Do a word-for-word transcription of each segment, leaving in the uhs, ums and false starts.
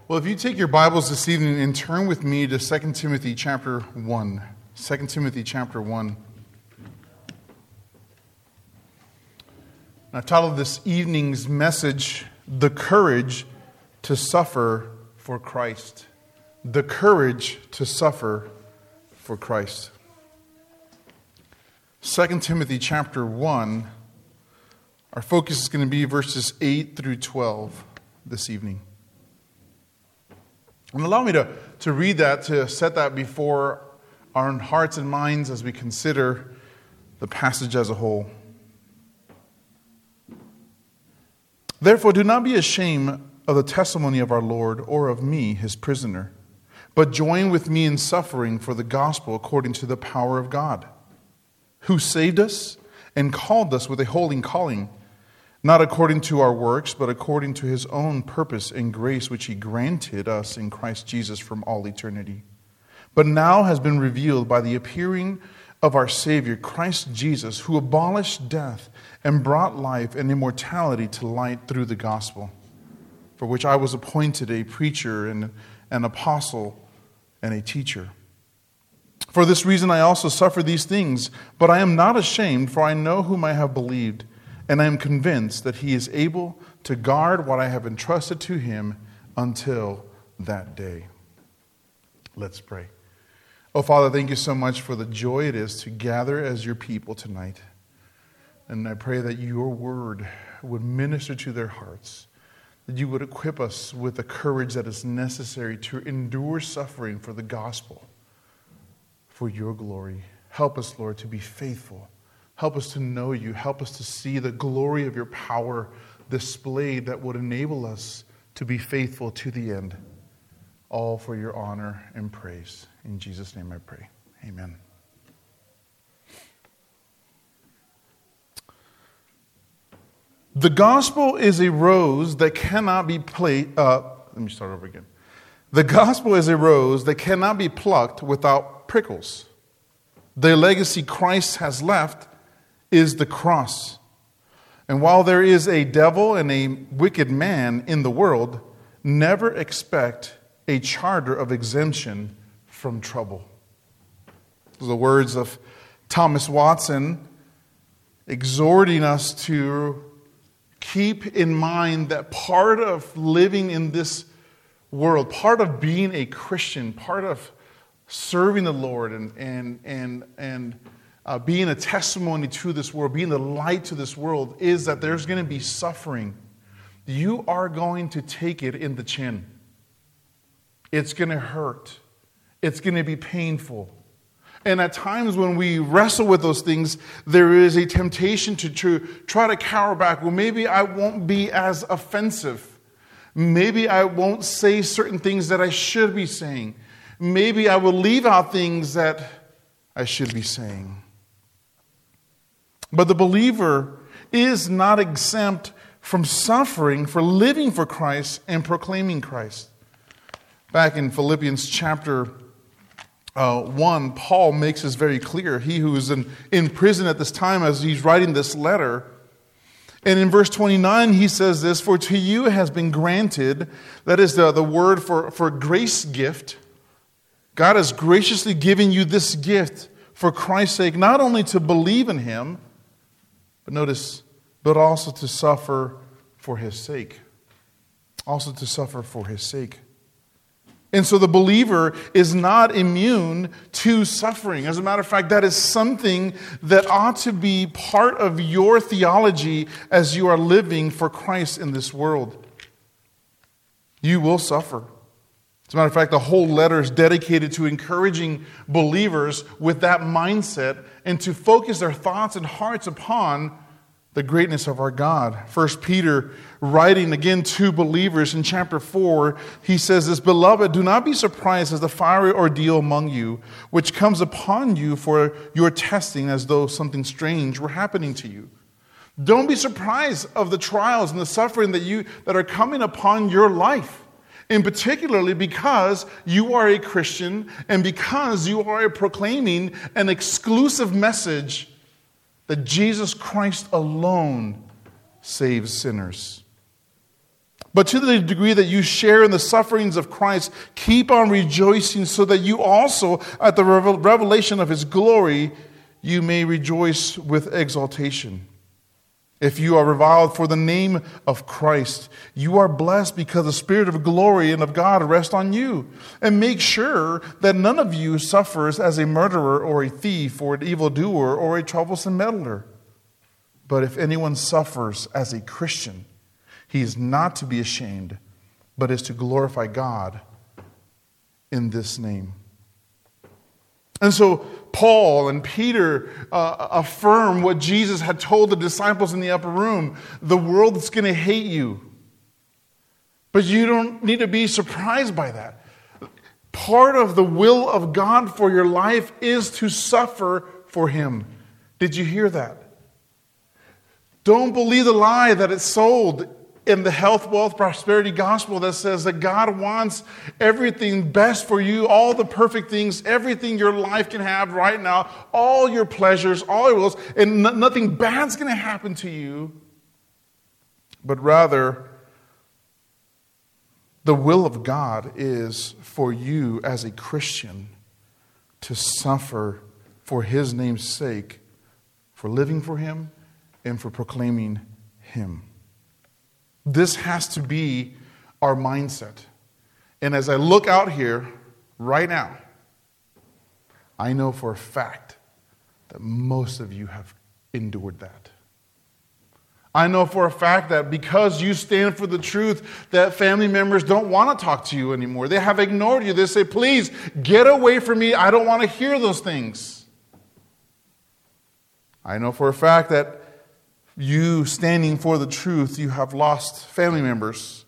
Well, if you take your Bibles this evening and turn with me to Second Timothy chapter one. Second Timothy chapter one. I've titled this evening's message, The Courage to Suffer for Christ. The Courage to Suffer for Christ. Second Timothy chapter one. Our focus is going to be verses eight through twelve this evening. And allow me to, to read that, to set that before our hearts and minds as we consider the passage as a whole. Therefore, do not be ashamed of the testimony of our Lord or of me, his prisoner, but join with me in suffering for the gospel according to the power of God, who saved us and called us with a holy calling, not according to our works, but according to his own purpose and grace, which he granted us in Christ Jesus from all eternity. But now has been revealed by the appearing of our Savior, Christ Jesus, who abolished death and brought life and immortality to light through the gospel, for which I was appointed a preacher and an apostle and a teacher. For this reason I also suffer these things, but I am not ashamed, for I know whom I have believed, and I am convinced that he is able to guard what I have entrusted to him until that day. Let's pray. Oh, Father, thank you so much for the joy it is to gather as your people tonight. And I pray that your word would minister to their hearts, that you would equip us with the courage that is necessary to endure suffering for the gospel, for your glory. Help us, Lord, to be faithful. Help us to know you. Help us to see the glory of your power displayed that would enable us to be faithful to the end. All for your honor and praise. In Jesus' name I pray. Amen. The gospel is a rose that cannot be played. Uh, let me start over again. The gospel is a rose that cannot be plucked without prickles. The legacy Christ has left is the cross. And while there is a devil and a wicked man in the world, never expect a charter of exemption from trouble. Those are the words of Thomas Watson, exhorting us to keep in mind that part of living in this world, part of being a Christian, part of serving the Lord and and and and uh, being a testimony to this world, being the light to this world, is that there's going to be suffering. You are going to take it in the chin. It's going to hurt. It's going to be painful. And at times when we wrestle with those things, there is a temptation to, to try to cower back. Well, maybe I won't be as offensive. Maybe I won't say certain things that I should be saying. Maybe I will leave out things that I should be saying. But the believer is not exempt from suffering for living for Christ and proclaiming Christ. Back in Philippians chapter uh, one, Paul makes this very clear. He who is in, in prison at this time as he's writing this letter. And in verse twenty-nine, he says this, "For to you has been granted," that is the, the word for, for grace gift. God has graciously given you this gift for Christ's sake, not only to believe in him, but notice, but also to suffer for his sake. Also to suffer for his sake. And so the believer is not immune to suffering. As a matter of fact, that is something that ought to be part of your theology as you are living for Christ in this world. You will suffer. As a matter of fact, the whole letter is dedicated to encouraging believers with that mindset and to focus their thoughts and hearts upon the greatness of our God. First Peter, writing again to believers in chapter four, he says this, "Beloved, do not be surprised at the fiery ordeal among you, which comes upon you for your testing as though something strange were happening to you." Don't be surprised of the trials and the suffering that you that are coming upon your life. And particularly because you are a Christian and because you are proclaiming an exclusive message that Jesus Christ alone saves sinners. But to the degree that you share in the sufferings of Christ, keep on rejoicing so that you also, at the revelation of his glory, you may rejoice with exaltation. If you are reviled for the name of Christ, you are blessed because the Spirit of glory and of God rests on you. And make sure that none of you suffers as a murderer or a thief or an evildoer or a troublesome meddler. But if anyone suffers as a Christian, he is not to be ashamed, but is to glorify God in this name. And so Paul and Peter uh, affirm what Jesus had told the disciples in the upper room. The world's going to hate you. But you don't need to be surprised by that. Part of the will of God for your life is to suffer for him. Did you hear that? Don't believe the lie that it's sold in the health, wealth, prosperity gospel that says that God wants everything best for you, all the perfect things, everything your life can have right now, all your pleasures, all your wills, and n- nothing bad's going to happen to you. But rather, the will of God is for you as a Christian to suffer for his name's sake, for living for him and for proclaiming him. This has to be our mindset. And as I look out here right now, I know for a fact that most of you have endured that. I know for a fact that because you stand for the truth, that family members don't want to talk to you anymore. They have ignored you. They say, please, get away from me. I don't want to hear those things. I know for a fact that you standing for the truth, you have lost family members.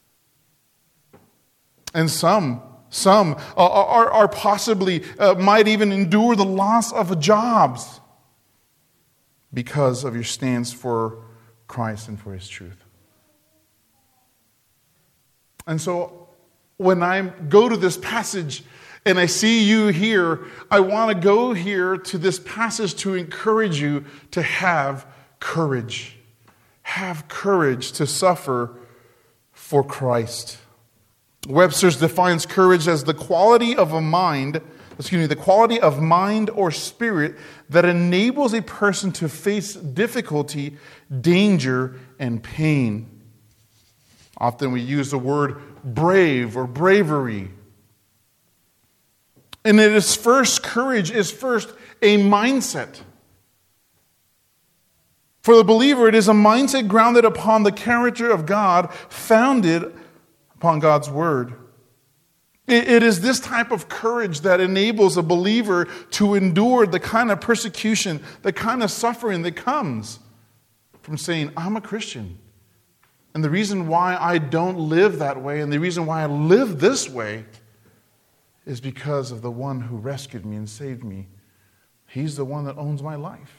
And some, some are, are, are possibly, uh, might even endure the loss of jobs because of your stance for Christ and for his truth. And so when I go to this passage and I see you here, I want to go here to this passage to encourage you to have courage. Have courage to suffer for Christ. Webster's defines courage as the quality of a mind, excuse me, the quality of mind or spirit that enables a person to face difficulty, danger, and pain. Often we use the word brave or bravery. And it is first, courage is first a mindset. For the believer, it is a mindset grounded upon the character of God, founded upon God's word. It is this type of courage that enables a believer to endure the kind of persecution, the kind of suffering that comes from saying, I'm a Christian. And the reason why I don't live that way and the reason why I live this way is because of the one who rescued me and saved me. He's the one that owns my life.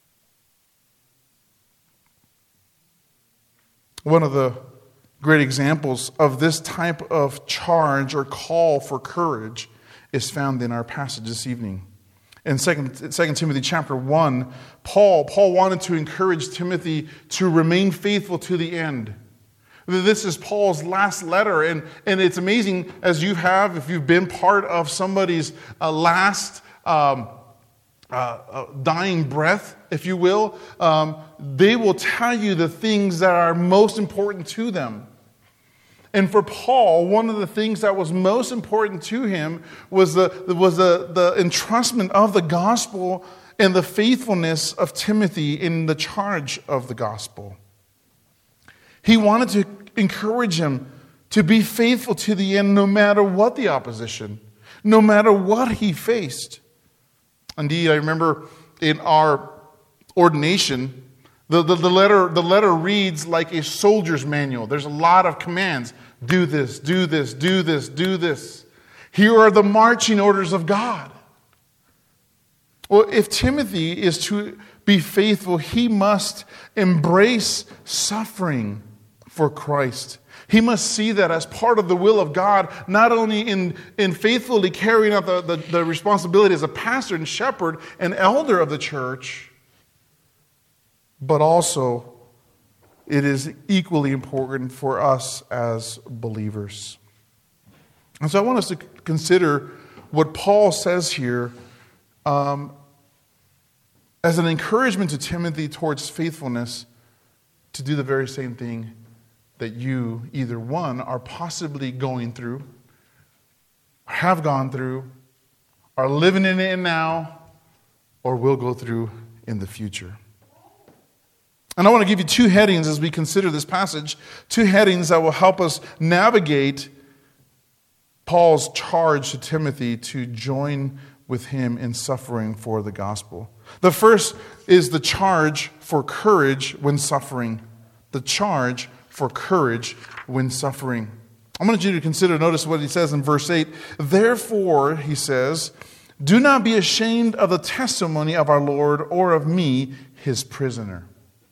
One of the great examples of this type of charge or call for courage is found in our passage this evening. In Second Timothy chapter one, Paul, Paul wanted to encourage Timothy to remain faithful to the end. This is Paul's last letter, and, and it's amazing as you have, if you've been part of somebody's uh, last um, uh, uh, dying breath, if you will, um, they will tell you the things that are most important to them. And for Paul, one of the things that was most important to him was the, was the, the entrustment of the gospel and the faithfulness of Timothy in the charge of the gospel. He wanted to encourage him to be faithful to the end no matter what the opposition, no matter what he faced. Indeed, I remember in our ordination, the, the, the, letter, the letter reads like a soldier's manual. There's a lot of commands. Do this, do this, do this, do this. Here are the marching orders of God. Well, if Timothy is to be faithful, he must embrace suffering for Christ. He must see that as part of the will of God, not only in, in faithfully carrying out the, the, the responsibility as a pastor and shepherd and elder of the church, but also it is equally important for us as believers. And so I want us to consider what Paul says here um, as an encouragement to Timothy towards faithfulness to do the very same thing that you, either one, are possibly going through, have gone through, are living in it now, or will go through in the future. And I want to give you two headings as we consider this passage, two headings that will help us navigate Paul's charge to Timothy to join with him in suffering for the gospel. The first is the charge for courage when suffering. The charge for courage when suffering. I want you to consider, notice what he says in verse eight. Therefore, he says, do not be ashamed of the testimony of our Lord or of me, his prisoner.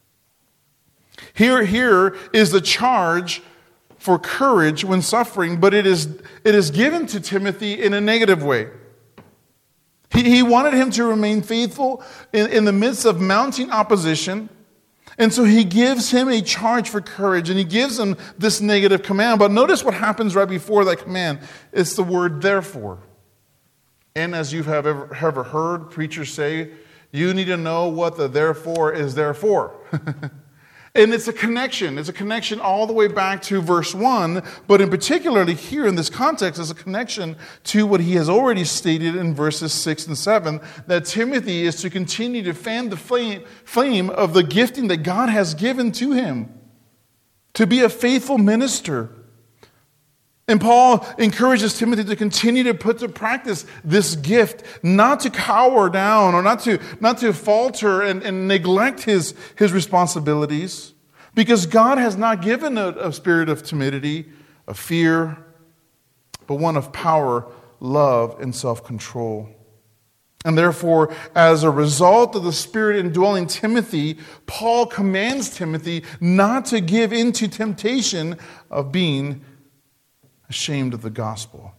Here, here is the charge for courage when suffering, but it is, it is given to Timothy in a negative way. He, he wanted him to remain faithful in, in the midst of mounting opposition. And so he gives him a charge for courage, and he gives him this negative command. But notice what happens right before that command. It's the word therefore. And as you have ever, ever heard preachers say, you need to know what the therefore is there for. And it's a connection. It's a connection all the way back to verse one, but in particularly here in this context is a connection to what he has already stated in verses six and seven, that Timothy is to continue to fan the flame, flame of the gifting that God has given to him, to be a faithful minister. And Paul encourages Timothy to continue to put to practice this gift, not to cower down or not to, not to falter and, and neglect his, his responsibilities, because God has not given a, a spirit of timidity, of fear, but one of power, love, and self-control. And therefore, as a result of the Spirit indwelling Timothy, Paul commands Timothy not to give in to temptation of being ashamed of the gospel.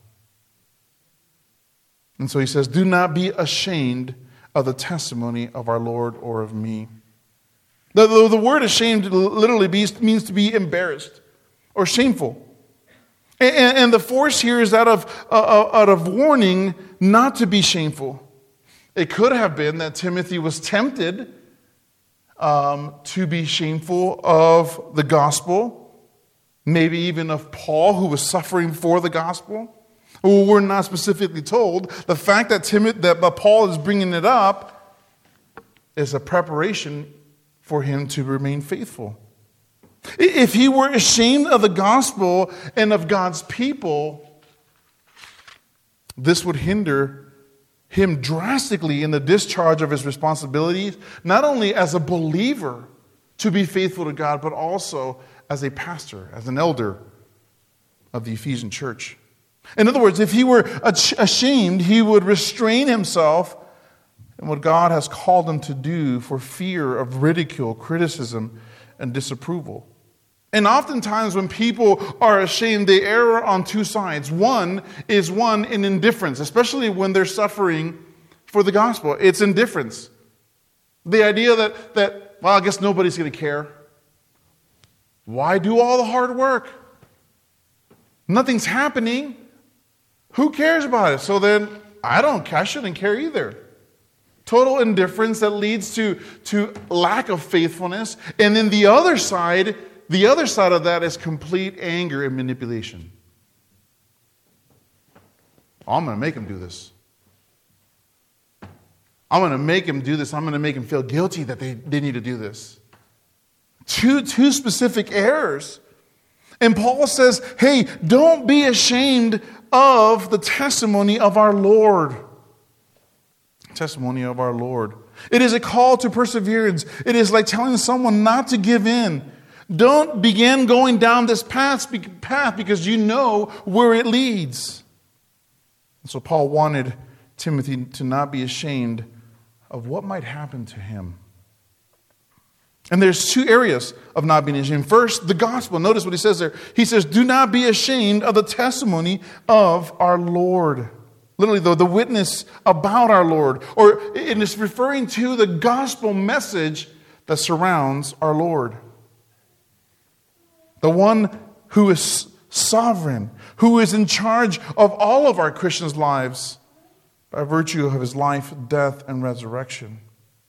And so he says, do not be ashamed of the testimony of our Lord or of me. The, the, the word ashamed literally means to be embarrassed or shameful. And, and the force here is out of, uh, out of warning not to be shameful. It could have been that Timothy was tempted um, to be shameful of the gospel, maybe even of Paul, who was suffering for the gospel. Well, we're not specifically told. The fact that, Timothy, that Paul is bringing it up is a preparation for him to remain faithful. If he were ashamed of the gospel and of God's people, this would hinder him drastically in the discharge of his responsibilities, not only as a believer to be faithful to God, but also as a pastor, as an elder of the Ephesian church. In other words, if he were ashamed, he would restrain himself in what God has called him to do for fear of ridicule, criticism, and disapproval. And oftentimes when people are ashamed, they err on two sides. One is one in indifference, especially when they're suffering for the gospel. It's indifference. The idea that, that well, I guess nobody's going to care. Why do all the hard work? Nothing's happening. Who cares about it? So then, I don't, I shouldn't care either. Total indifference that leads to, to lack of faithfulness. And then the other side, the other side of that is complete anger and manipulation. Oh, I'm going to make him do this. I'm going to make him do this. I'm going to make him feel guilty that they, they need to do this. Two, two specific errors. And Paul says, hey, don't be ashamed of the testimony of our Lord. Testimony of our Lord. It is a call to perseverance. It is like telling someone not to give in. Don't begin going down this path because you know where it leads. And so Paul wanted Timothy to not be ashamed of what might happen to him. And there's two areas of not being ashamed. First, the gospel. Notice what he says there. He says, do not be ashamed of the testimony of our Lord. Literally, the, the witness about our Lord. Or it is referring to the gospel message that surrounds our Lord. The one who is sovereign, who is in charge of all of our Christians' lives by virtue of his life, death, and resurrection.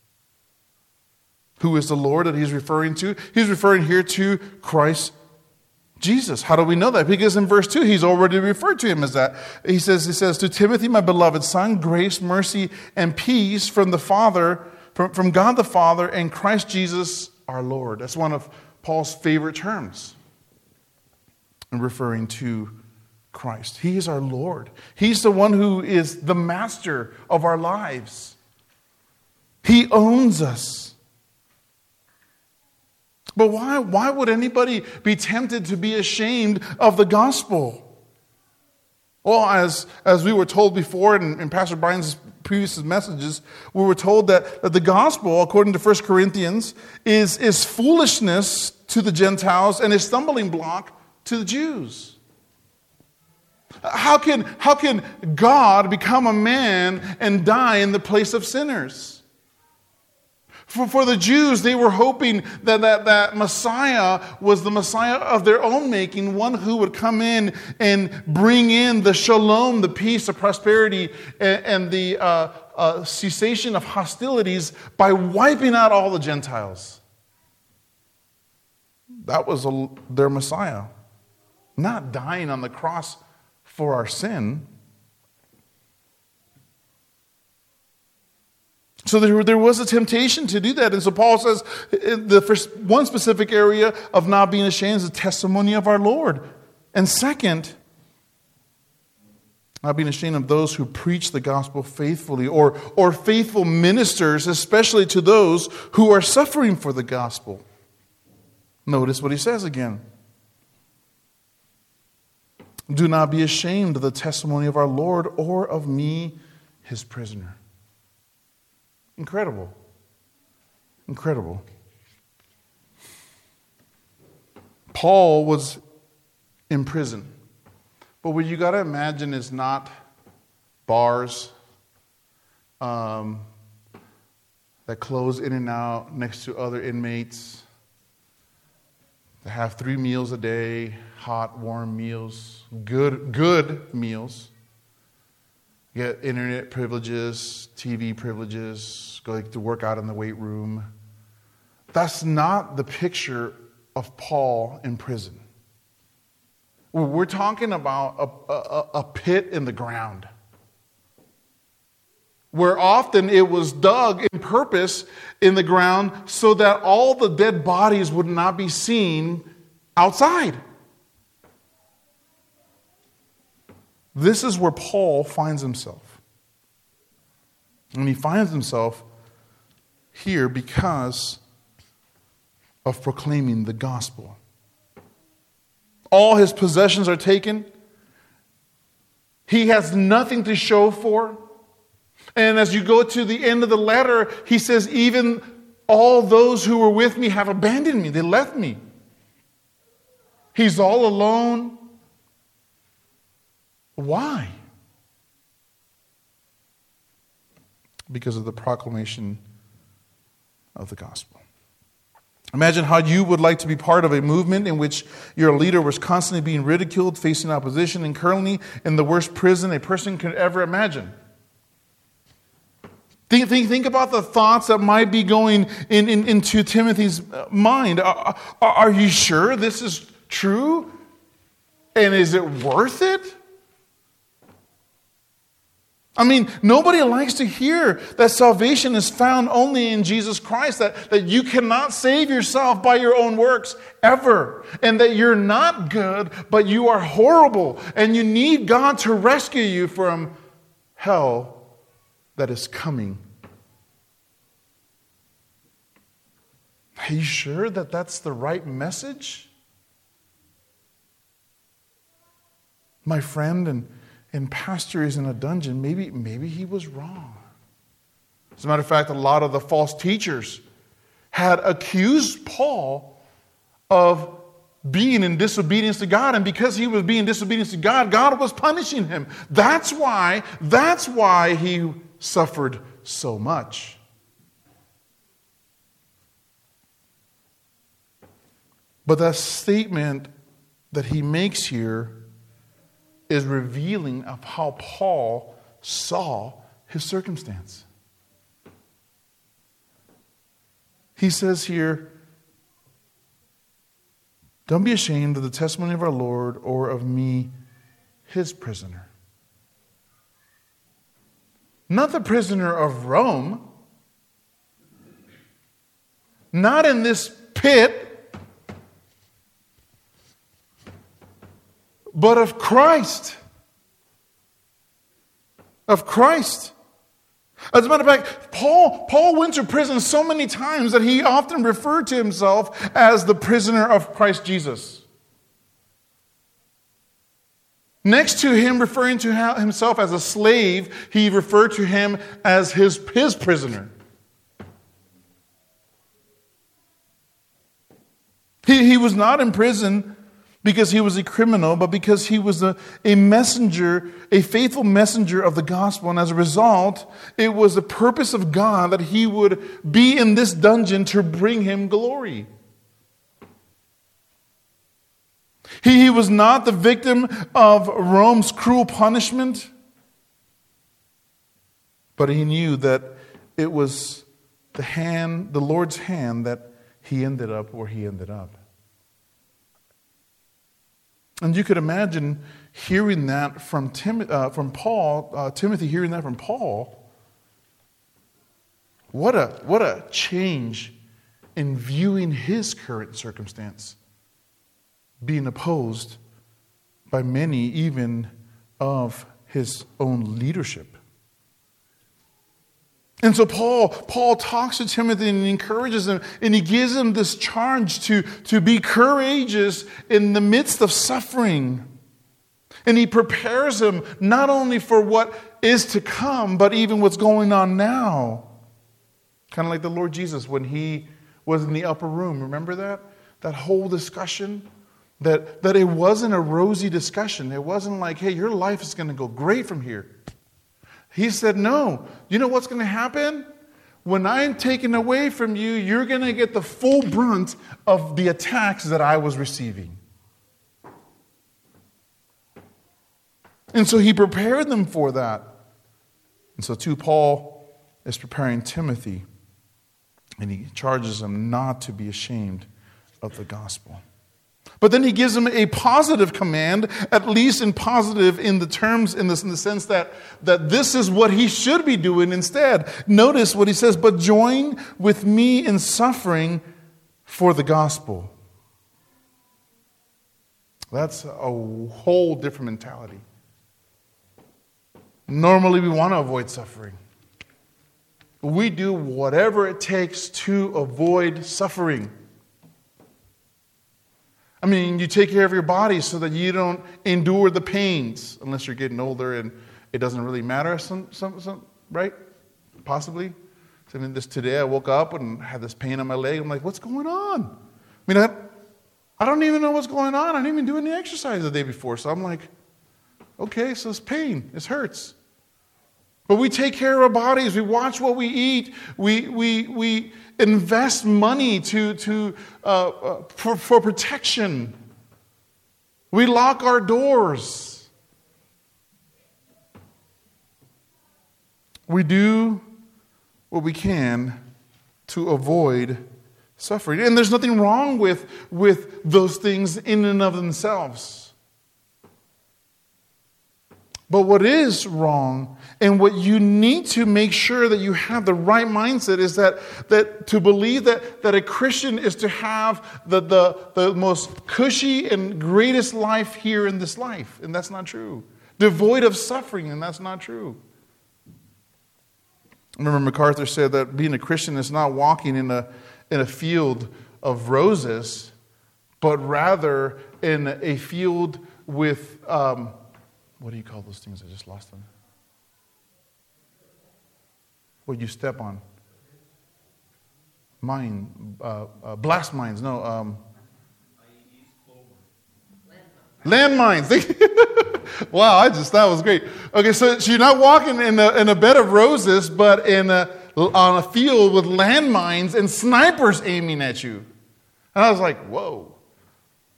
Who is the Lord that he's referring to? He's referring here to Christ Jesus. How do we know that? Because in verse two, he's already referred to him as that. He says, he says, to Timothy, my beloved son, grace, mercy, and peace from the Father, from, from God the Father and Christ Jesus our Lord. That's one of Paul's favorite terms in referring to Christ. He is our Lord. He's the one who is the master of our lives. He owns us. But why, why would anybody be tempted to be ashamed of the gospel? Well, as, as we were told before in, in Pastor Brian's previous messages, we were told that, that the gospel, according to First Corinthians, is, is foolishness to the Gentiles and a stumbling block to the Jews. How can, how can God become a man and die in the place of sinners? For, for the Jews, they were hoping that, that that Messiah was the Messiah of their own making, one who would come in and bring in the shalom, the peace, the prosperity, and, and the uh, uh, cessation of hostilities by wiping out all the Gentiles. That was a, their Messiah. Not dying on the cross for our sin. So there, there was a temptation to do that. And so Paul says the first one specific area of not being ashamed is the testimony of our Lord. And second, not being ashamed of those who preach the gospel faithfully, or, or faithful ministers, especially to those who are suffering for the gospel. Notice what he says again. Do not be ashamed of the testimony of our Lord or of me, his prisoner. Incredible. Incredible. Paul was in prison. But what you got to imagine is not bars um, that close in and out next to other inmates, that have three meals a day, hot, warm meals, good, good meals. Get internet privileges, T V privileges, go to work out in the weight room. That's not the picture of Paul in prison. We're talking about a, a, a pit in the ground, where often it was dug in purpose in the ground so that all the dead bodies would not be seen outside. This is where Paul finds himself. And he finds himself here because of proclaiming the gospel. All his possessions are taken. He has nothing to show for. And as you go to the end of the letter, he says, even all those who were with me have abandoned me. They left me. He's all alone. Why? Because of the proclamation of the gospel. Imagine how you would like to be part of a movement in which your leader was constantly being ridiculed, facing opposition, and currently in the worst prison a person could ever imagine. Think, think, think about the thoughts that might be going in, in, into Timothy's mind. Are, are, are you sure this is true? And is it worth it? I mean, nobody likes to hear that salvation is found only in Jesus Christ, that, that you cannot save yourself by your own works ever, and that you're not good, but you are horrible, and you need God to rescue you from hell that is coming. Are you sure that that's the right message? My friend and And pastor is in a dungeon, maybe, maybe he was wrong. As a matter of fact, a lot of the false teachers had accused Paul of being in disobedience to God. And because he was being disobedience to God, God was punishing him. That's why, that's why he suffered so much. But that statement that he makes here is revealing of how Paul saw his circumstance. He says here, don't be ashamed of the testimony of our Lord or of me, his prisoner. Not the prisoner of Rome. Not in this pit. But of Christ. Of Christ. As a matter of fact, Paul, Paul went to prison so many times that he often referred to himself as the prisoner of Christ Jesus. Next to him referring to himself as a slave, he referred to him as his, his prisoner. He, he was not in prison because he was a criminal, but because he was a, a messenger, a faithful messenger of the gospel. And as a result, it was the purpose of God that he would be in this dungeon to bring him glory. He, he was not the victim of Rome's cruel punishment, but he knew that it was the hand, the Lord's hand, that he ended up where he ended up. And you could imagine hearing that from Tim, uh, from Paul, uh, Timothy hearing that from Paul. What a, what a change in viewing his current circumstance, being opposed by many even of his own leadership. And so Paul, Paul talks to Timothy and encourages him, and he gives him this charge to, to be courageous in the midst of suffering. And he prepares him not only for what is to come, but even what's going on now. Kind of like the Lord Jesus when he was in the upper room. Remember that? That whole discussion? That, that it wasn't a rosy discussion. It wasn't like, hey, your life is going to go great from here. He said, no. You know what's going to happen? When I'm taken away from you, you're going to get the full brunt of the attacks that I was receiving. And so he prepared them for that. And so too, Paul is preparing Timothy, and he charges him not to be ashamed of the gospel. But then he gives him a positive command, at least in positive in the terms, in, this, in the sense that, that this is what he should be doing instead. Notice what he says, but join with me in suffering for the gospel. That's a whole different mentality. Normally we want to avoid suffering. We do whatever it takes to avoid suffering. I mean, you take care of your body so that you don't endure the pains, unless you're getting older and it doesn't really matter, some, some, some, right? Possibly. So, I mean, this today I woke up and had this pain on my leg. I'm like, what's going on? I mean, I, I don't even know what's going on. I didn't even do any exercise the day before. So I'm like, okay, so it's pain. It hurts. But we take care of our bodies. We watch what we eat. We we we invest money to to uh, uh, for, for protection. We lock our doors. We do what we can to avoid suffering, and there's nothing wrong with with those things in and of themselves. But what is wrong, and what you need to make sure that you have the right mindset, is that, that to believe that, that a Christian is to have the, the, the most cushy and greatest life here in this life. And that's not true. Devoid of suffering, and that's not true. I remember MacArthur said that being a Christian is not walking in a, in a field of roses, but rather in a field with... Um, What do you call those things? I just lost them. What you step on? Mine, uh, uh, blast mines. No. Um, Landmines. Wow, I just that was great. Okay, so, so you're not walking in a, in a bed of roses, but in a, on a field with landmines and snipers aiming at you. And I was like, whoa.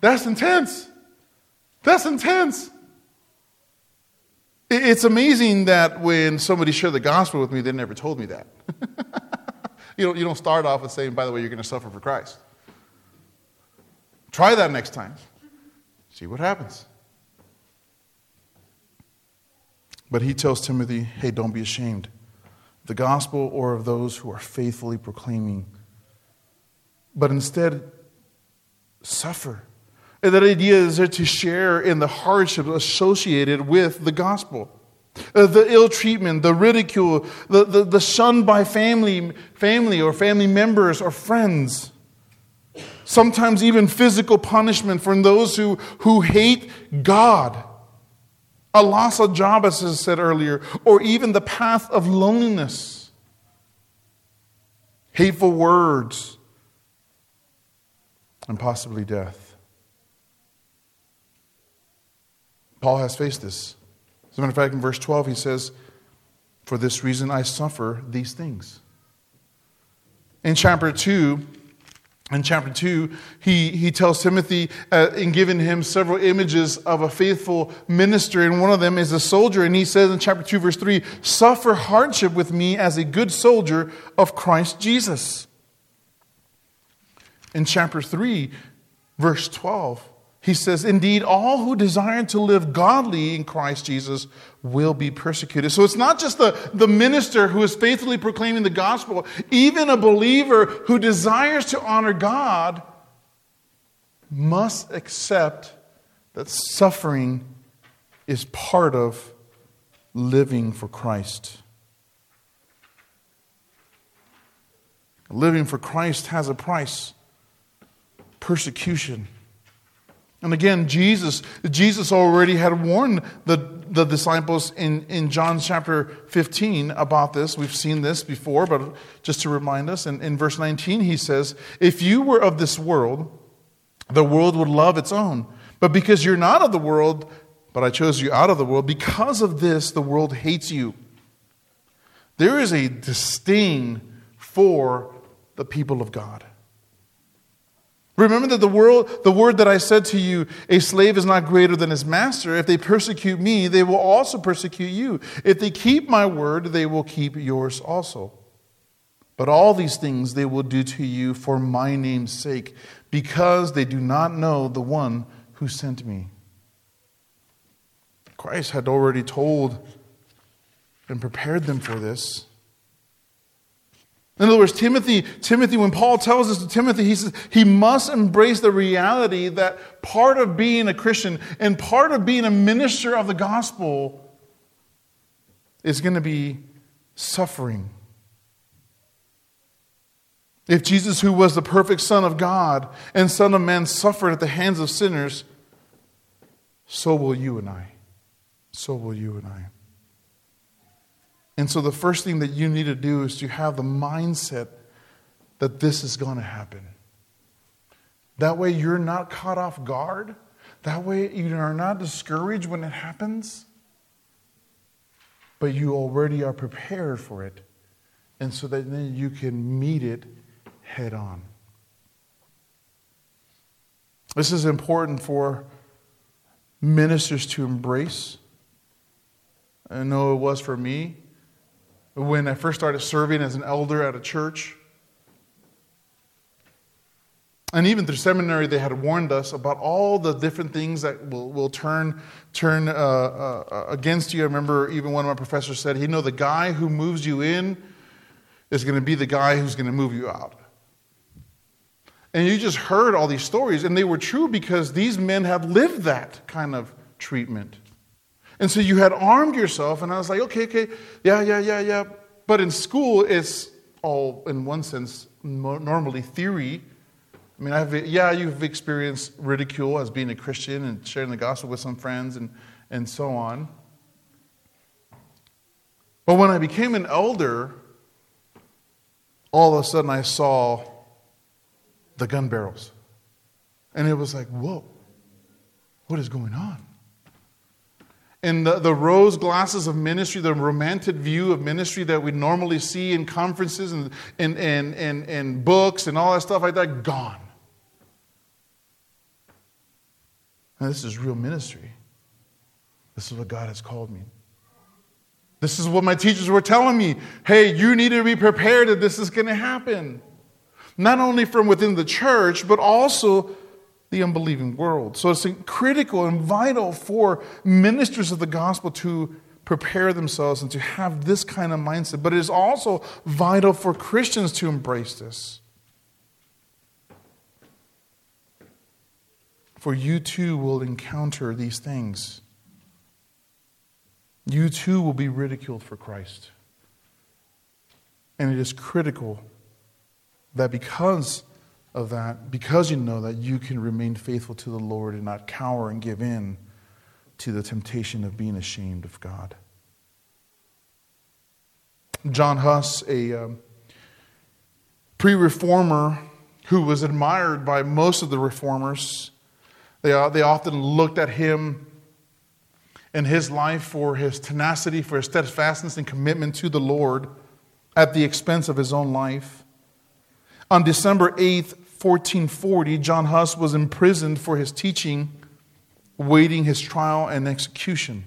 That's intense. That's intense. It's amazing that when somebody shared the gospel with me, they never told me that. you don't, you don't start off with saying, by the way, you're going to suffer for Christ. Try that next time. See what happens. But he tells Timothy, hey, don't be ashamed of the gospel or of those who are faithfully proclaiming. But instead, suffer. And that idea is there to share in the hardship associated with the gospel. Uh, the ill treatment, the ridicule, the, the, the shunned by family, family or family members or friends. Sometimes even physical punishment from those who, who hate God. A loss of job, as I said earlier, or even the path of loneliness. Hateful words, and possibly death. Paul has faced this. As a matter of fact, in verse twelve, he says, for this reason I suffer these things. In chapter two, in chapter two, he, he tells Timothy, uh, in giving him several images of a faithful minister, and one of them is a soldier, and he says in chapter two, verse three, suffer hardship with me as a good soldier of Christ Jesus. In chapter three, verse twelve, he says, indeed, all who desire to live godly in Christ Jesus will be persecuted. So it's not just the, the minister who is faithfully proclaiming the gospel. Even a believer who desires to honor God must accept that suffering is part of living for Christ. Living for Christ has a price. Persecution. And again, Jesus, Jesus already had warned the, the disciples in, in John chapter fifteen about this. We've seen this before, but just to remind us, in, in verse nineteen he says, if you were of this world, the world would love its own. But because you're not of the world, but I chose you out of the world, because of this, the world hates you. There is a disdain for the people of God. Remember that the world, the word that I said to you, a slave is not greater than his master. If they persecute me, they will also persecute you. If they keep my word, they will keep yours also. But all these things they will do to you for my name's sake, because they do not know the one who sent me. Christ had already told and prepared them for this. In other words, Timothy, Timothy, when Paul tells us to Timothy, he says he must embrace the reality that part of being a Christian and part of being a minister of the gospel is going to be suffering. If Jesus, who was the perfect Son of God and Son of Man, suffered at the hands of sinners, so will you and I. So will you and I. And so the first thing that you need to do is to have the mindset that this is going to happen. That way you're not caught off guard. That way you are not discouraged when it happens. But you already are prepared for it. And so that then you can meet it head on. This is important for ministers to embrace. I know it was for me. When I first started serving as an elder at a church, and even through seminary, they had warned us about all the different things that will, will turn turn uh, uh, against you. I remember even one of my professors said, you know, the guy who moves you in is going to be the guy who's going to move you out. And you just heard all these stories, and they were true because these men have lived that kind of treatment. And so you had armed yourself, and I was like, okay, okay, yeah, yeah, yeah, yeah. But in school, it's all, in one sense, normally theory. I mean, I've, yeah, you've experienced ridicule as being a Christian and sharing the gospel with some friends and, and so on. But when I became an elder, all of a sudden I saw the gun barrels. And it was like, whoa, what is going on? And the, the rose glasses of ministry, the romantic view of ministry that we normally see in conferences and, and, and, and, and books and all that stuff like that, gone. Now, this is real ministry. This is what God has called me. This is what my teachers were telling me. Hey, you need to be prepared that this is going to happen. Not only from within the church, but also the unbelieving world. So it's critical and vital for ministers of the gospel to prepare themselves and to have this kind of mindset. But it is also vital for Christians to embrace this. For you too will encounter these things. You too will be ridiculed for Christ. And it is critical that because of that, because you know that, you can remain faithful to the Lord and not cower and give in to the temptation of being ashamed of God. John Huss, a um, pre-reformer who was admired by most of the reformers, they, uh, they often looked at him and his life for his tenacity, for his steadfastness and commitment to the Lord at the expense of his own life. On December eighth, fourteen forty, John Huss was imprisoned for his teaching, waiting his trial and execution.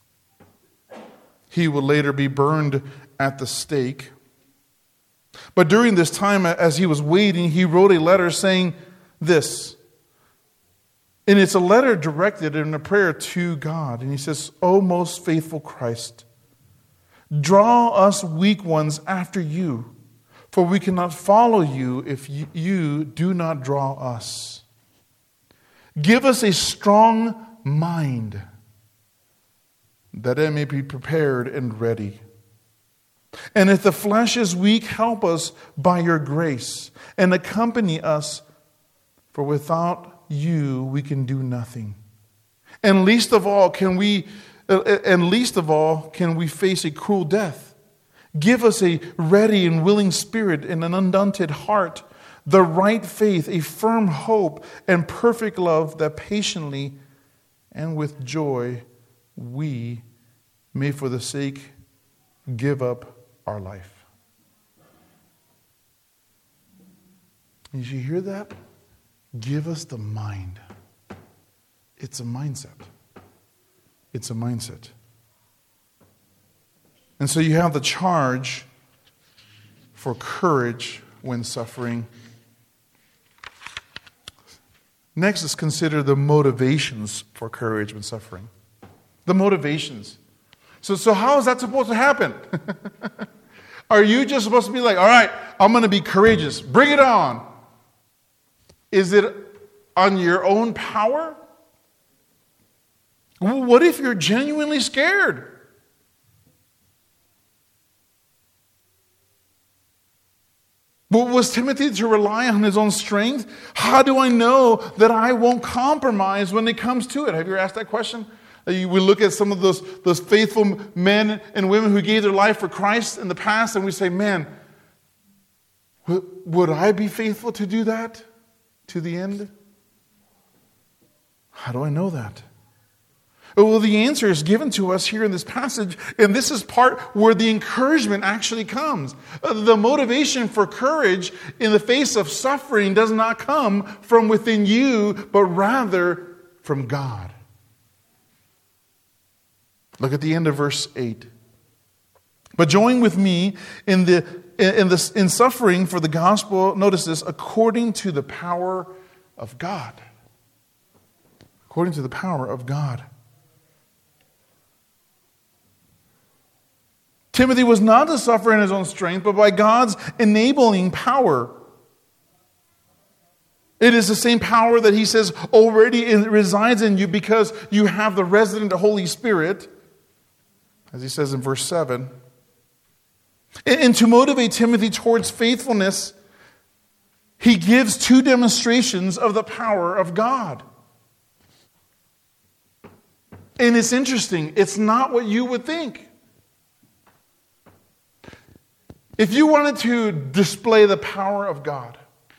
He would later be burned at the stake. But during this time, as he was waiting, he wrote a letter saying this. And it's a letter directed in a prayer to God. And he says, "O most faithful Christ, draw us weak ones after you, for we cannot follow you if you do not draw us. Give us a strong mind, that it may be prepared and ready. And if the flesh is weak, help us by your grace, and accompany us, for without you we can do nothing. And least of all can we, and least of all can we face a cruel death. Give us a ready and willing spirit and an undaunted heart, the right faith, a firm hope, and perfect love, that patiently and with joy we may for the sake give up our life." Did you hear that? Give us the mind. It's a mindset. It's a mindset. And so you have the charge for courage when suffering. Next is consider the motivations for courage when suffering. The motivations. So, so how is that supposed to happen? Are you just supposed to be like, all right, I'm going to be courageous. Bring it on. Is it on your own power? What if you're genuinely scared? But was Timothy to rely on his own strength? How do I know that I won't compromise when it comes to it? Have you ever asked that question? We look at some of those, those faithful men and women who gave their life for Christ in the past, and we say, man, would I be faithful to do that to the end? How do I know that? Well, the answer is given to us here in this passage, and this is part where the encouragement actually comes. The motivation for courage in the face of suffering does not come from within you, but rather from God. Look at the end of verse eight. "But join with me in the in the in suffering for the gospel," notice this, "according to the power of God." According to the power of God. Timothy was not to suffer in his own strength, but by God's enabling power. It is the same power that he says already resides in you because you have the resident Holy Spirit, as he says in verse seven. And to motivate Timothy towards faithfulness, he gives two demonstrations of the power of God. And it's interesting. It's not what you would think. If you wanted to display the power of God,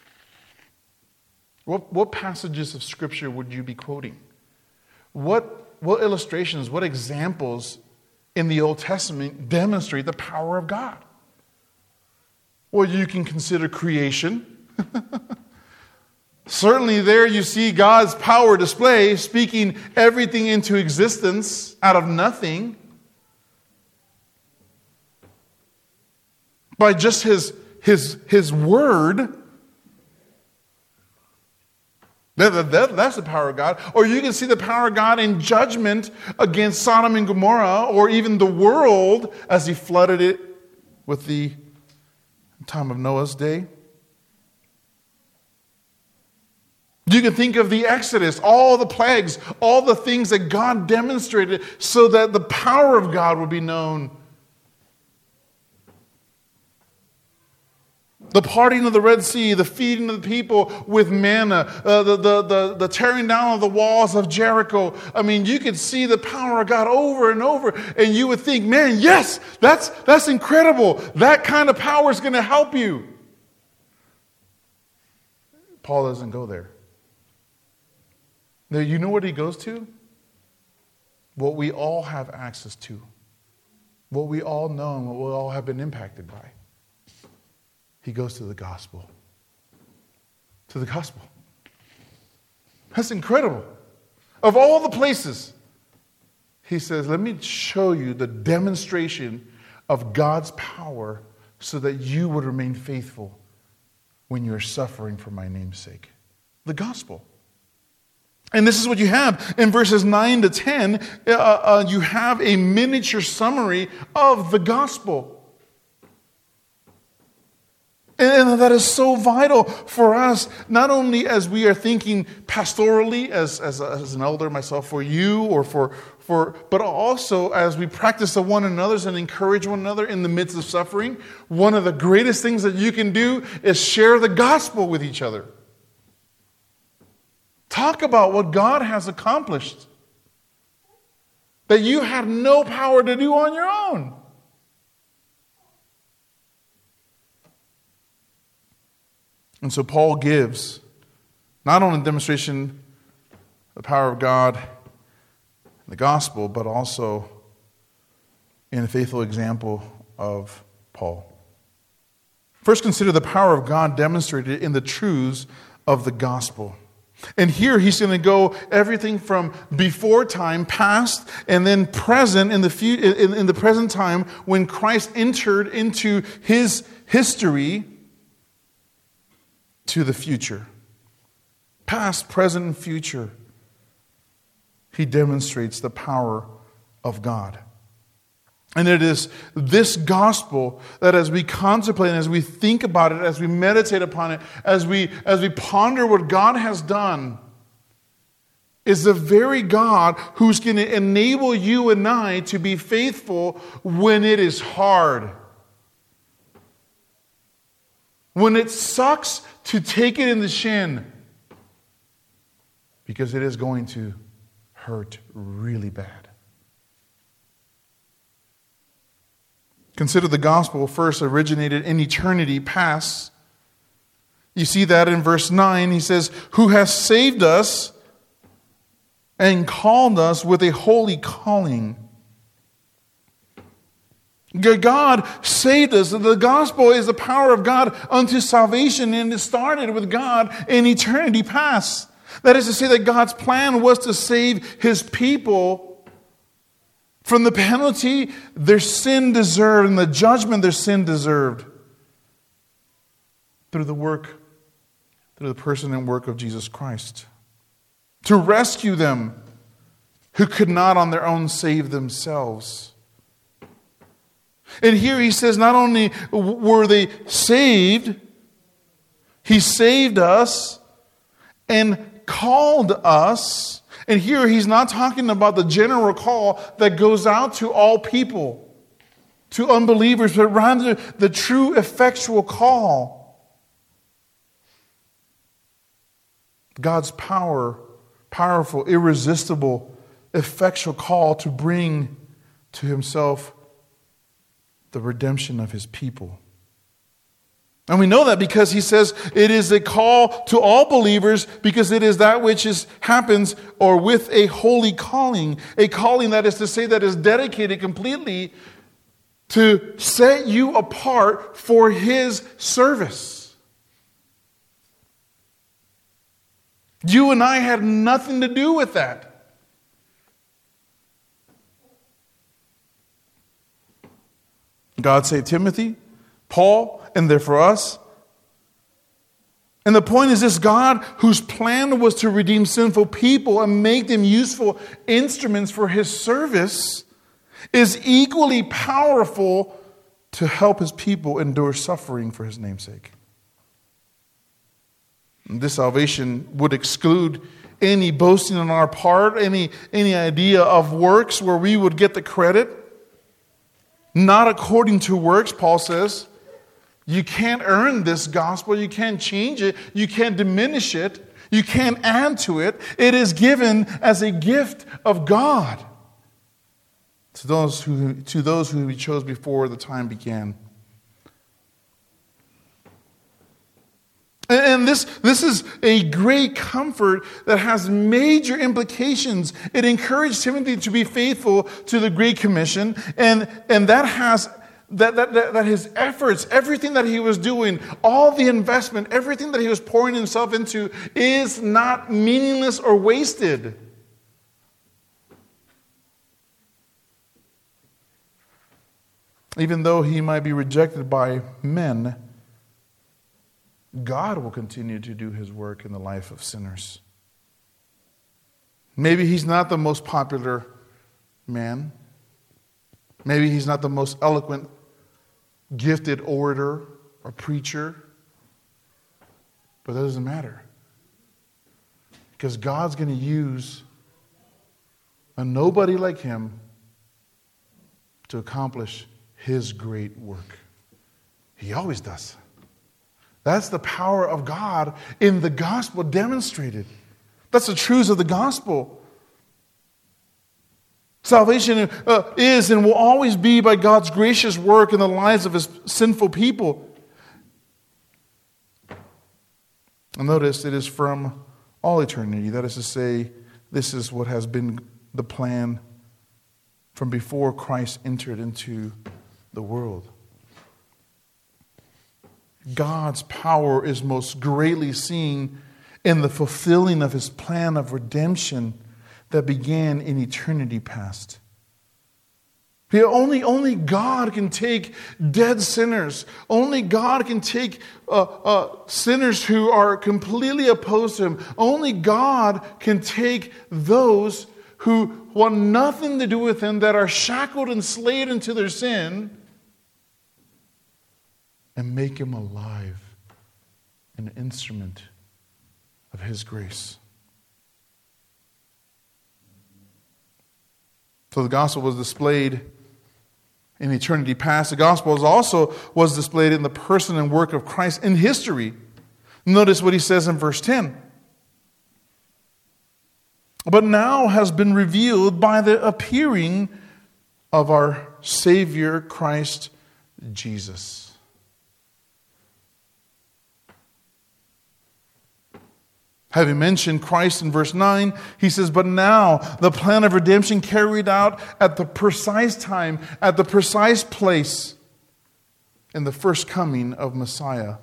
what, what passages of Scripture would you be quoting? What, what illustrations, what examples in the Old Testament demonstrate the power of God? Well, you can consider creation. Certainly there you see God's power display, speaking everything into existence out of nothing by just his, his, his word. That, that, that's the power of God. Or you can see the power of God in judgment against Sodom and Gomorrah, or even the world as he flooded it with the time of Noah's day. You can think of the Exodus, all the plagues, all the things that God demonstrated so that the power of God would be known. The parting of the Red Sea, the feeding of the people with manna, uh, the, the, the, the tearing down of the walls of Jericho. I mean, you could see the power of God over and over, and you would think, man, yes, that's, that's incredible. That kind of power is going to help you. Paul doesn't go there. Now, you know what he goes to? What we all have access to. What we all know and what we all have been impacted by. He goes to the gospel. To the gospel. That's incredible. Of all the places, he says, let me show you the demonstration of God's power so that you would remain faithful when you're suffering for my name's sake. The gospel. And this is what you have in verses nine to ten. Uh, uh, you have a miniature summary of the gospel. And that is so vital for us, not only as we are thinking pastorally, as, as, as an elder myself, for you, or for, for, but also as we practice the one another's and encourage one another in the midst of suffering. One of the greatest things that you can do is share the gospel with each other. Talk about what God has accomplished that you had no power to do on your own. And so Paul gives not only a demonstration of the power of God in the gospel, but also in a faithful example of Paul. First, consider the power of God demonstrated in the truths of the gospel. And here he's going to go everything from before time, past, and then present in the few, in, in the present time when Christ entered into his history, to the future. Past, present, and future. He demonstrates the power of God. And it is this gospel that as we contemplate, as we think about it, as we meditate upon it, as we, as we ponder what God has done, is the very God who's going to enable you and I to be faithful when it is hard. When it sucks to take it in the shin. Because it is going to hurt really bad. Consider the gospel first originated in eternity past. You see that in verse nine. He says, who has saved us and called us with a holy calling. God saved us. The gospel is the power of God unto salvation, and it started with God in eternity past. That is to say that God's plan was to save his people from the penalty their sin deserved and the judgment their sin deserved through the work, through the person and work of Jesus Christ. To rescue them who could not on their own save themselves. And here he says not only were they saved, he saved us and called us. And here he's not talking about the general call that goes out to all people, to unbelievers, but rather the true effectual call. God's power, powerful, irresistible, effectual call to bring to himself the redemption of his people. And we know that because he says it is a call to all believers because it is that which is happens or with a holy calling. A calling, that is to say, that is dedicated completely to set you apart for his service. You and I had nothing to do with that. God saved Timothy, Paul, and therefore us. And the point is this: God, whose plan was to redeem sinful people and make them useful instruments for His service, is equally powerful to help His people endure suffering for His namesake. And this salvation would exclude any boasting on our part, any, any idea of works where we would get the credit. Not according to works, Paul says. You can't earn this gospel. You can't change it. You can't diminish it. You can't add to it. It is given as a gift of God to those who, to those who He chose before the time began. And this, this is a great comfort that has major implications. It encouraged Timothy to be faithful to the Great Commission, and, and that has that, that, that, that his efforts, everything that he was doing, all the investment, everything that he was pouring himself into is not meaningless or wasted. Even though he might be rejected by men, God will continue to do His work in the life of sinners. Maybe he's not the most popular man. Maybe he's not the most eloquent, gifted orator or preacher. But that doesn't matter. Because God's going to use a nobody like him to accomplish His great work. He always does. That's the power of God in the gospel demonstrated. That's the truths of the gospel. Salvation uh, is and will always be by God's gracious work in the lives of His sinful people. And notice it is from all eternity. That is to say, this is what has been the plan from before Christ entered into the world. God's power is most greatly seen in the fulfilling of His plan of redemption that began in eternity past. Only, only God can take dead sinners. Only God can take uh, uh, sinners who are completely opposed to Him. Only God can take those who want nothing to do with Him, that are shackled and slaved into their sin, and make Him alive, an instrument of His grace. So the gospel was displayed in eternity past. The gospel was also was displayed in the person and work of Christ in history. Notice what he says in verse ten. But now has been revealed by the appearing of our Savior Christ Jesus. Having mentioned Christ in verse nine, he says, but now the plan of redemption carried out at the precise time, at the precise place, in the first coming of Messiah.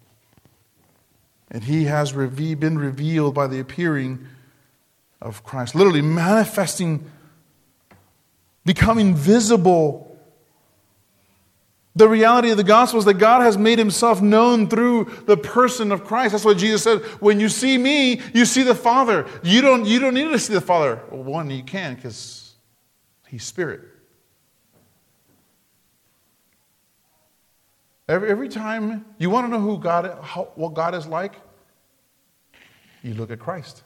And He has reve- been revealed by the appearing of Christ. Literally manifesting, becoming visible. The reality of the gospel is that God has made Himself known through the person of Christ. That's what Jesus said. When you see me, you see the Father. You don't, you don't need to see the Father. Well, one, you can because He's Spirit. Every, every time you want to know who God, how, what God is like, you look at Christ.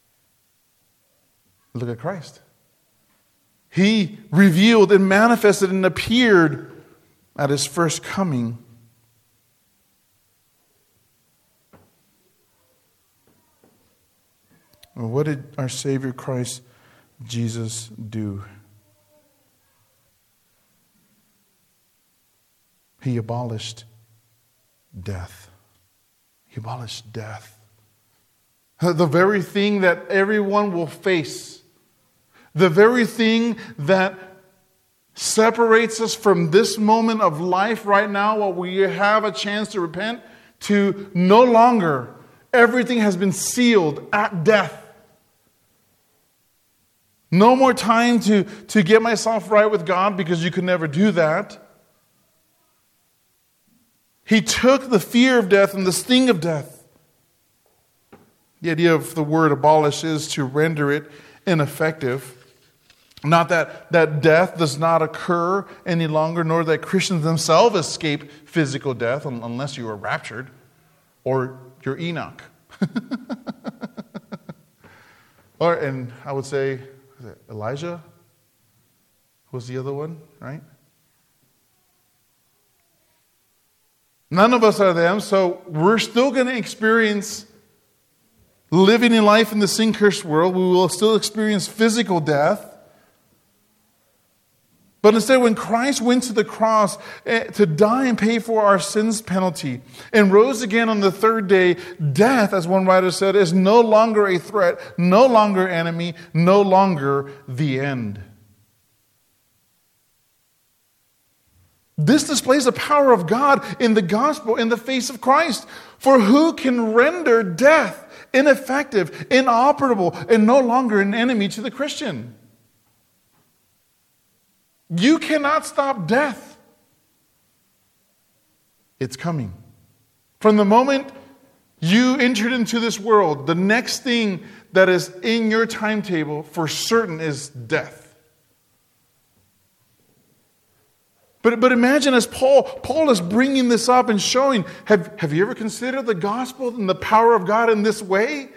Look at Christ. He revealed and manifested and appeared at His first coming. Well, what did our Savior Christ Jesus do? He abolished death. He abolished death. The very thing that everyone will face. The very thing that separates us from this moment of life right now while we have a chance to repent, to no longer Everything has been sealed at death. No more time to, to get myself right with God, because you could never do that. He took the fear of death and the sting of death. The idea of the word abolish is to render it ineffective. Not that, that death does not occur any longer, nor that Christians themselves escape physical death unless you are raptured or you're Enoch. Or, and I would say, is it Elijah? Who's the other one, right? None of us are them, so we're still going to experience living in life in the sin-cursed world. We will still experience physical death. But instead, when Christ went to the cross to die and pay for our sins penalty and rose again on the third day, death, as one writer said, is no longer a threat, no longer enemy, no longer the end. This displays the power of God in the gospel in the face of Christ. For who can render death ineffective, inoperable, and no longer an enemy to the Christian? You cannot stop death. It's coming. From the moment you entered into this world, the next thing that is in your timetable for certain is death. But, but imagine as Paul, Paul is bringing this up and showing, have, have you ever considered the gospel and the power of God in this way?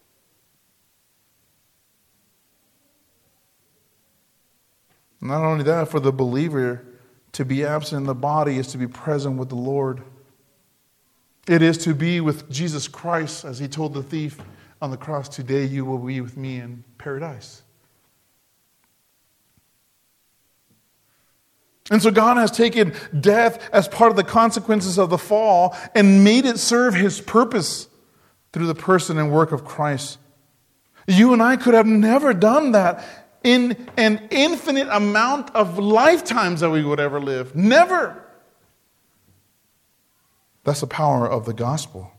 Not only that, for the believer, to be absent in the body is to be present with the Lord. It is to be with Jesus Christ, as he told the thief on the cross, today you will be with me in paradise. And so God has taken death as part of the consequences of the fall and made it serve his purpose through the person and work of Christ. You and I could have never done that in an infinite amount of lifetimes that we would ever live. Never. That's the power of the gospel.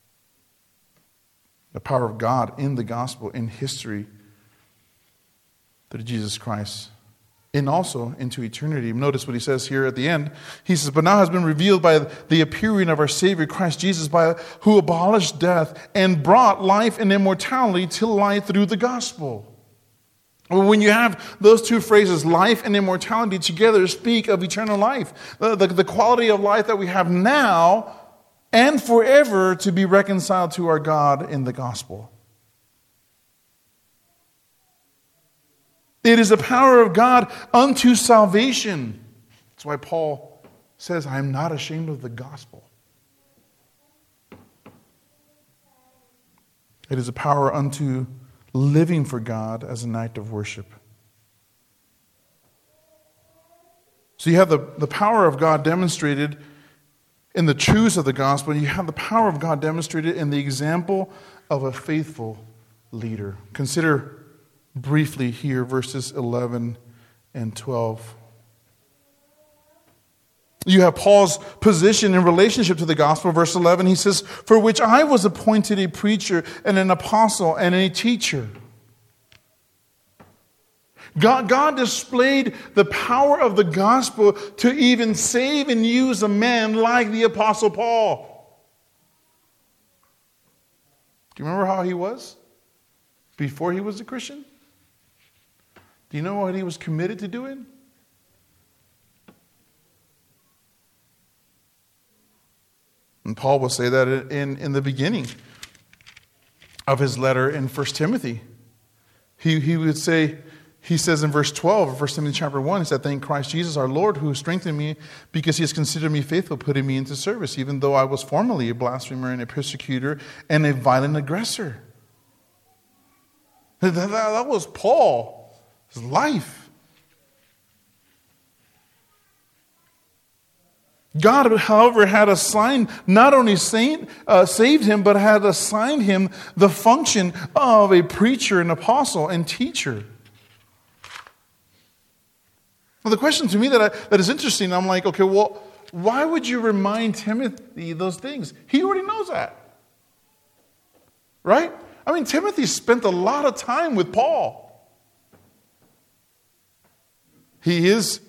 The power of God in the gospel, in history, through Jesus Christ. And also into eternity. Notice what he says here at the end. He says, but now has been revealed by the appearing of our Savior Christ Jesus, by who abolished death and brought life and immortality to light through the gospel. When you have those two phrases, life and immortality, together speak of eternal life. The, the, the quality of life that we have now and forever to be reconciled to our God in the gospel. It is the power of God unto salvation. That's why Paul says, I am not ashamed of the gospel. It is a power unto living for God as an act of worship. So you have the, the power of God demonstrated in the truths of the gospel, and you have the power of God demonstrated in the example of a faithful leader. Consider briefly here verses eleven and twelve. You have Paul's position in relationship to the gospel. Verse eleven, he says, for which I was appointed a preacher and an apostle and a teacher. God, God displayed the power of the gospel to even save and use a man like the apostle Paul. Do you remember how he was before he was a Christian? Do you know what he was committed to doing? And Paul will say that in, in the beginning of his letter in First Timothy. He, he would say, he says in verse twelve of First Timothy chapter one, he said, thank Christ Jesus our Lord, who strengthened me because he has considered me faithful, putting me into service, even though I was formerly a blasphemer and a persecutor and a violent aggressor. That, that, that was Paul. His life. God, however, had assigned, not only saint, uh, saved him, but had assigned him the function of a preacher, an apostle, and teacher. Well, the question to me that, I, that is interesting, I'm like, okay, well, why would you remind Timothy those things? He already knows that. right? I mean, Timothy spent a lot of time with Paul. He is,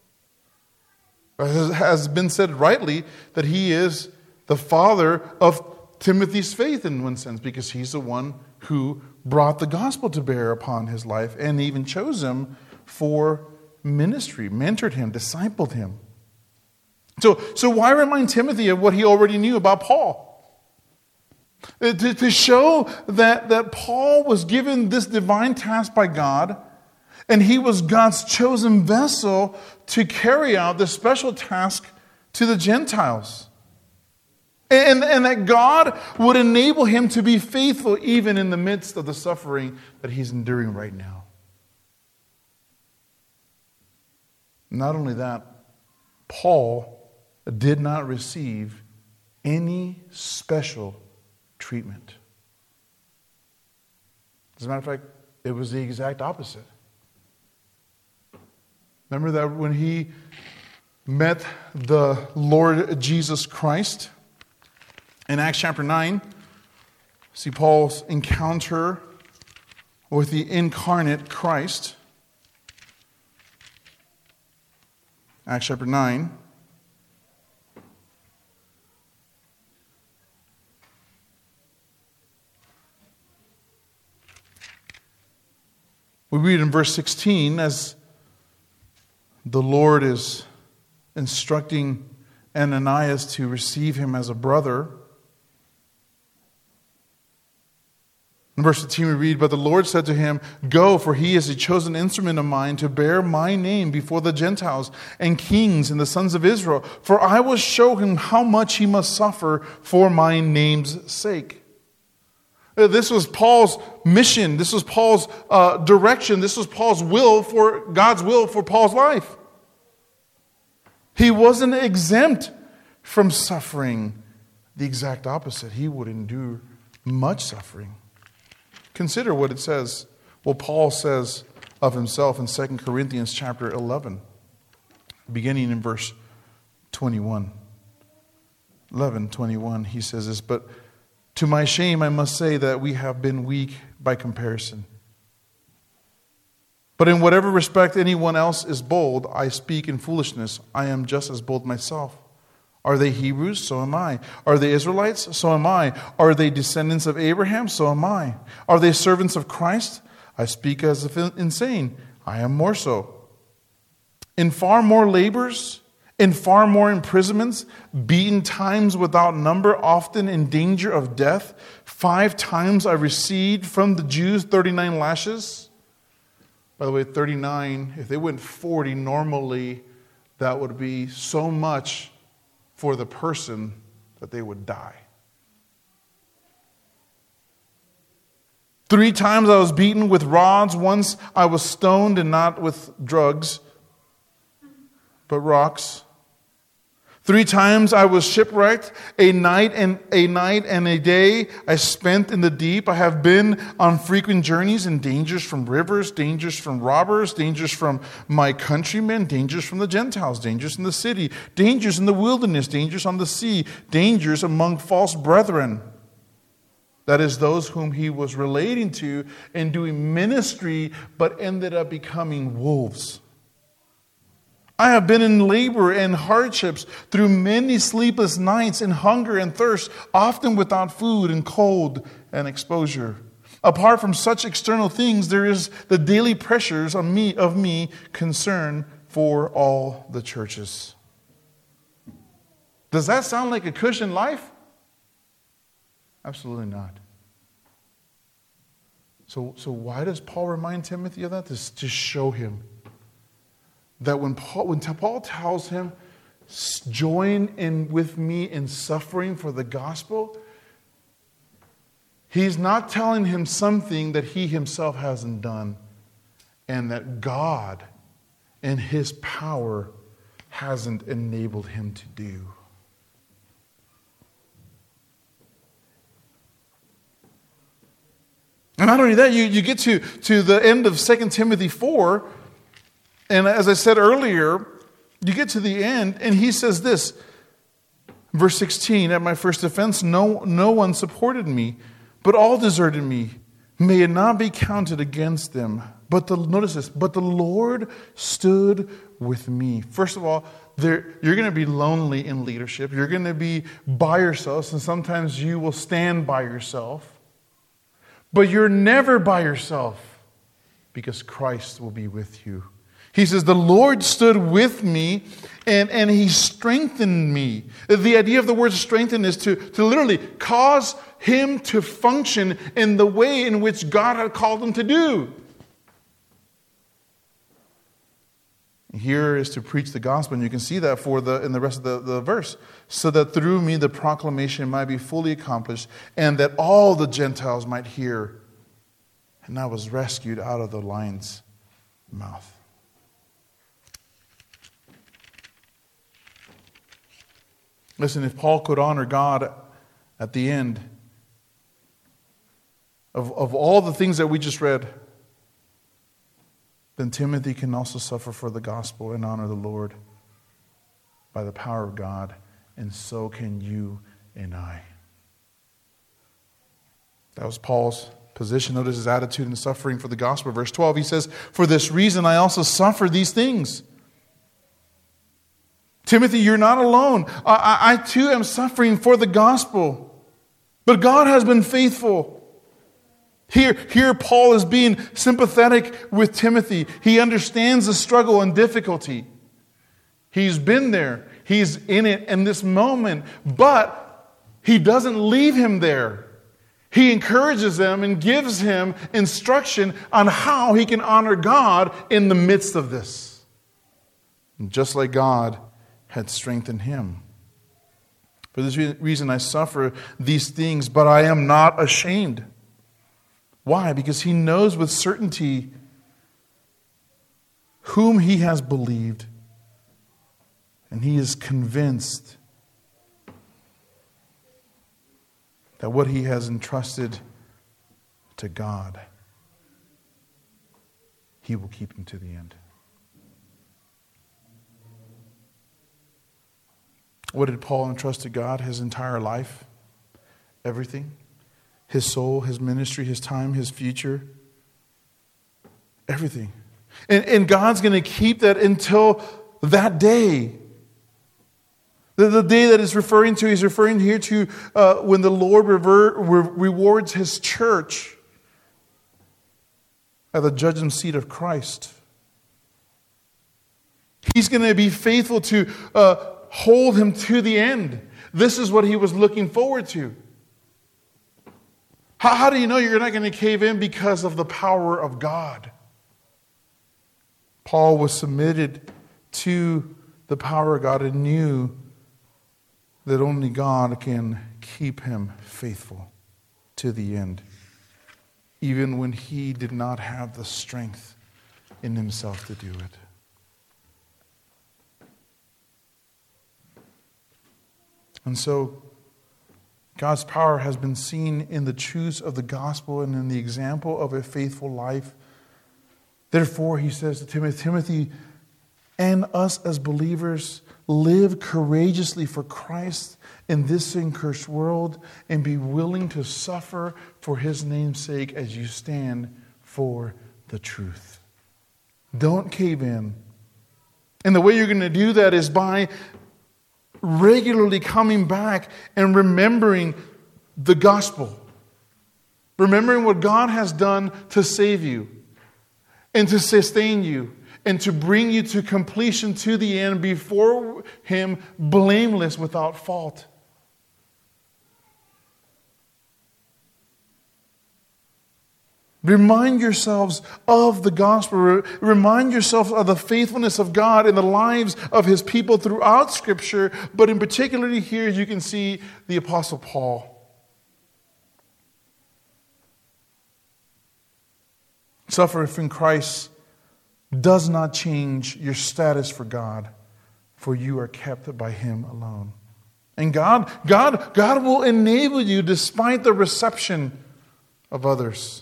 has been said rightly, that he is the father of Timothy's faith in one sense, because he's the one who brought the gospel to bear upon his life and even chose him for ministry, mentored him, discipled him. So, so why remind Timothy of what he already knew about Paul? To, to show that, that Paul was given this divine task by God, and he was God's chosen vessel to carry out this special task to the Gentiles. And, and that God would enable him to be faithful even in the midst of the suffering that he's enduring right now. Not only that, Paul did not receive any special treatment. As a matter of fact, it was the exact opposite. Remember that when he met the Lord Jesus Christ in Acts chapter nine, see Paul's encounter with the incarnate Christ. Acts chapter nine. We read in verse sixteen as the Lord is instructing Ananias to receive him as a brother. In verse fifteen we read, "But the Lord said to him, 'Go, for he is a chosen instrument of mine to bear my name before the Gentiles and kings and the sons of Israel. For I will show him how much he must suffer for my name's sake.'" This was Paul's mission. This was Paul's uh, direction. This was Paul's will for God's will for Paul's life. He wasn't exempt from suffering. The exact opposite. He would endure much suffering. Consider what it says, what Paul says of himself in Second Corinthians chapter eleven, beginning in verse twenty-one. eleven twenty-one, he says this, "But to my shame, I must say that we have been weak by comparison. But in whatever respect anyone else is bold, I speak in foolishness. I am just as bold myself. Are they Hebrews? So am I. Are they Israelites? So am I. Are they descendants of Abraham? So am I. Are they servants of Christ? I speak as if insane. I am more so. In far more labors, in far more imprisonments, beaten times without number, often in danger of death. Five times I received from the Jews thirty-nine lashes." By the way, thirty-nine, if they went forty normally, that would be so much for the person that they would die. "Three times I was beaten with rods. Once I was stoned, and not with drugs, but rocks. Three times I was shipwrecked. A night and a night and a day I spent in the deep. I have been on frequent journeys in dangers from rivers, dangers from robbers, dangers from my countrymen, dangers from the Gentiles, dangers in the city, dangers in the wilderness, dangers on the sea, dangers among false brethren." That is those whom he was relating to and doing ministry, but ended up becoming wolves. "I have been in labor and hardships through many sleepless nights, in hunger and thirst, often without food and cold and exposure. Apart from such external things, there is the daily pressures on me of me concern for all the churches." Does that sound like a cushion life? Absolutely not. So, so why does Paul remind Timothy of that? To, to show him that when Paul, when Paul tells him, "Join in with me in suffering for the gospel," he's not telling him something that he himself hasn't done, and that God and his power hasn't enabled him to do. And not only that, you, you get to, to the end of Second Timothy four, and as I said earlier, you get to the end, and he says this, verse sixteen, "At my first offense, no, no one supported me, but all deserted me. May it not be counted against them. But the, notice this, but the Lord stood with me. First of all, there, you're going to be lonely in leadership. You're going to be by yourself, and sometimes you will stand by yourself. But you're never by yourself because Christ will be with you. He says, the Lord stood with me and, and He strengthened me. The idea of the word strengthen is to, to literally cause him to function in the way in which God had called him to do. Here is to preach the gospel, and you can see that for the in the rest of the, the verse. So that through me the proclamation might be fully accomplished, and that all the Gentiles might hear. And I was rescued out of the lion's mouth. Listen, if Paul could honor God at the end of, of all the things that we just read, then Timothy can also suffer for the gospel and honor the Lord by the power of God, and so can you and I. That was Paul's position. Notice his attitude in suffering for the gospel. Verse twelve, he says, for this reason I also suffer these things. Timothy, you're not alone. I, I, I too am suffering for the gospel. But God has been faithful. Here, here Paul is being sympathetic with Timothy. He understands the struggle and difficulty. He's been there. He's in it in this moment. But he doesn't leave him there. He encourages him and gives him instruction on how he can honor God in the midst of this. And just like God had strengthened him. For this reason I suffer these things, but I am not ashamed. Why? Because he knows with certainty whom he has believed, and he is convinced that what he has entrusted to God, He will keep him to the end. What did Paul entrust to God? His entire life, everything. His soul, his ministry, his time, his future. Everything. And, and God's going to keep that until that day. The, the day that he's referring to, he's referring here to uh, when the Lord rever- re- rewards his church at the judgment seat of Christ. He's going to be faithful to uh, hold him to the end. This is what he was looking forward to. How, how do you know you're not going to cave in? Because of the power of God. Paul was submitted to the power of God and knew that only God can keep him faithful to the end, even when he did not have the strength in himself to do it. And so, God's power has been seen in the truths of the gospel and in the example of a faithful life. Therefore, he says to Timothy, Timothy, and us as believers, live courageously for Christ in this sin cursed world and be willing to suffer for his name's sake as you stand for the truth. Don't cave in. And the way you're going to do that is by regularly coming back and remembering the gospel. Remembering what God has done to save you and to sustain you and to bring you to completion to the end before him, blameless, without fault. Remind yourselves of the gospel. Remind yourself of the faithfulness of God in the lives of his people throughout Scripture. But in particularly here, you can see the Apostle Paul. Suffering from Christ does not change your status for God, for you are kept by him alone. And God, God, God will enable you despite the reception of others.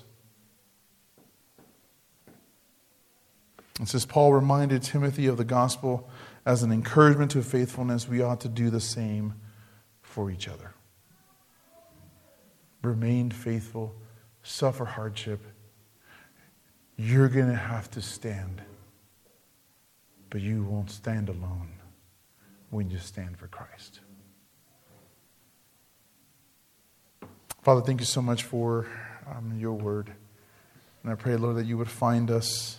And since Paul reminded Timothy of the gospel as an encouragement to faithfulness, we ought to do the same for each other. remain faithful, suffer hardship, you're going to have to stand. But you won't stand alone when you stand for Christ. Father, thank you so much for um, your word. And I pray, Lord, that you would find us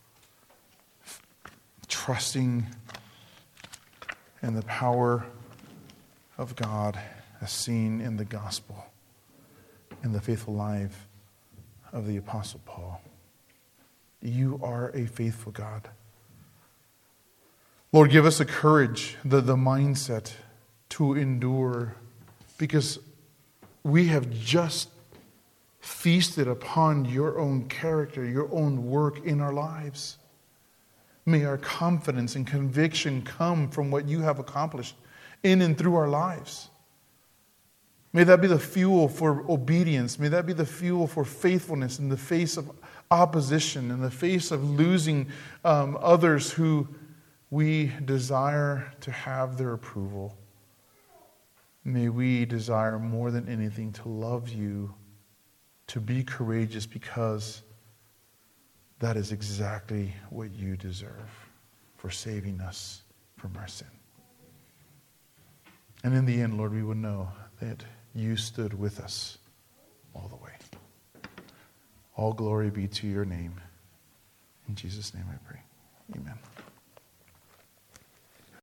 trusting in the power of God as seen in the gospel, in the faithful life of the Apostle Paul. You are a faithful God. Lord, give us the courage, the, the mindset to endure, because we have just feasted upon your own character, your own work in our lives. May our confidence and conviction come from what you have accomplished in and through our lives. May that be the fuel for obedience. May that be the fuel for faithfulness in the face of opposition, in the face of losing um, others who we desire to have their approval. May we desire more than anything to love you, to be courageous, because that is exactly what you deserve for saving us from our sin. And in the end, Lord, we would know that you stood with us all the way. All glory be to your name. In Jesus' name I pray. Amen.